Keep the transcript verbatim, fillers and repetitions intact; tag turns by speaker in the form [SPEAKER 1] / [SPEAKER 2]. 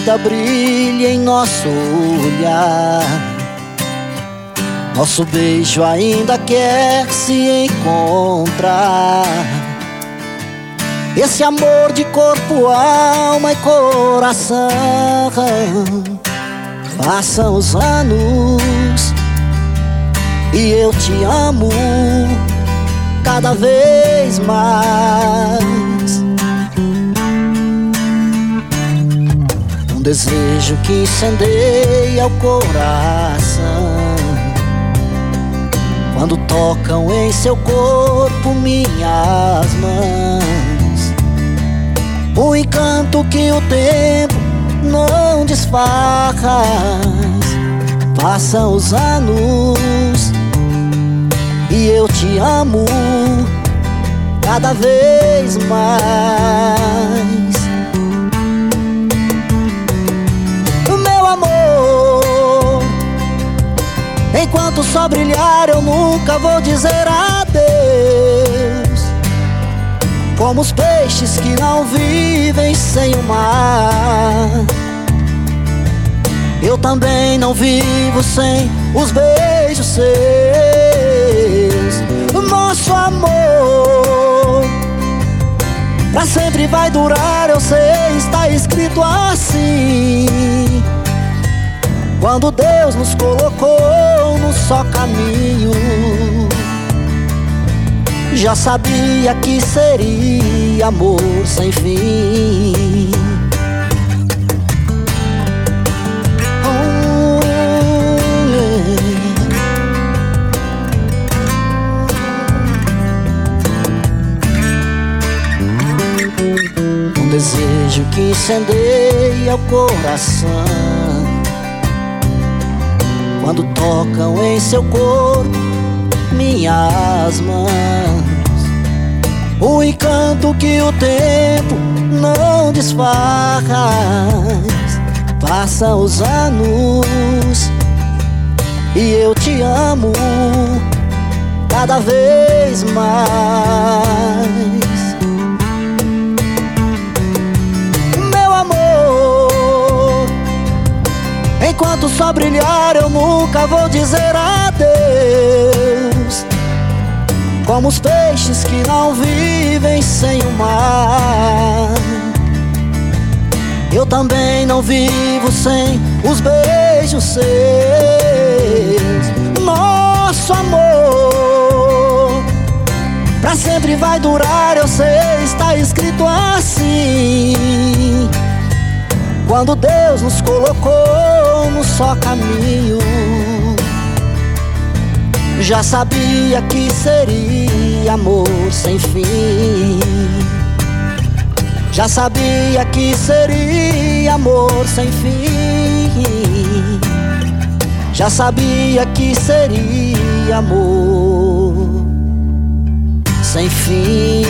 [SPEAKER 1] ainda brilha em nosso olhar. Nosso beijo ainda quer se encontrar. Esse amor de corpo, alma e coração. Passam os anos e eu te amo cada vez mais. Um desejo que incendeia o coração quando tocam em seu corpo minhas mãos. Um encanto que o tempo não desfaz. Passam os anos e eu te amo cada vez mais. Meu amor, enquanto só brilhar eu nunca vou dizer adeus. Como os peixes que não vivem sem o mar, eu também não vivo sem os beijos seus. Nosso amor pra sempre vai durar, eu sei, está escrito assim. Quando Deus nos colocou num só caminho, já sabia que seria amor sem fim. Um desejo que incendeia o coração quando tocam em seu corpo minhas mãos. Um encanto que o tempo não desfaz. Passam os anos e eu te amo cada vez mais. Meu amor, enquanto só brilhar eu nunca vou dizer adeus. Como os peixes que não vivem sem o mar, eu também não vivo sem os beijos seus. Nosso amor pra sempre vai durar, eu sei, está escrito assim. Quando Deus nos colocou num só caminho, já sabia que seria amor sem fim. Já sabia que seria amor sem fim. Já sabia que seria amor sem fim.